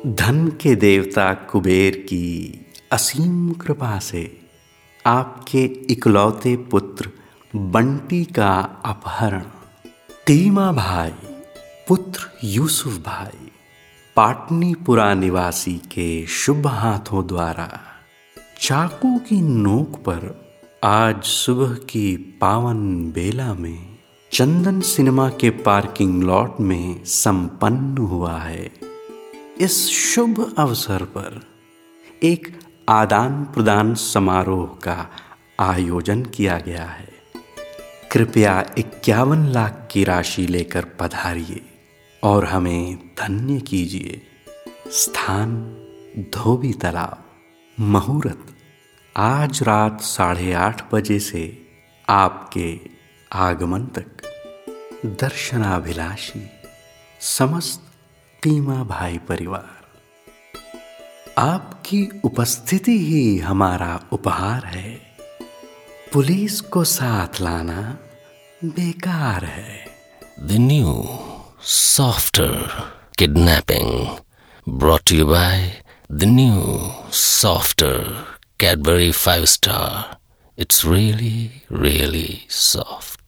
धन के देवता कुबेर की असीम कृपा से आपके इकलौते पुत्र बंटी का अपहरण। टीमा भाई पुत्र यूसुफ भाई पाटनीपुरा निवासी के शुभ हाथों द्वारा चाकू की नोक पर आज सुबह की पावन बेला में चंदन सिनेमा के पार्किंग लॉट में संपन्न हुआ है। इस शुभ अवसर पर एक आदान प्रदान समारोह का आयोजन किया गया है। कृपया 51 लाख की राशि लेकर पधारिए और हमें धन्य कीजिए। स्थान धोबी तालाब। मुहूर्त आज रात 8:30 बजे से आपके आगमन तक। दर्शनाभिलाषी समस्त टीमा भाई परिवार। आपकी उपस्थिति ही हमारा उपहार है। पुलिस को साथ लाना बेकार है। The new softer kidnapping brought to you by the new softer Cadbury 5 Star. It's really, really soft.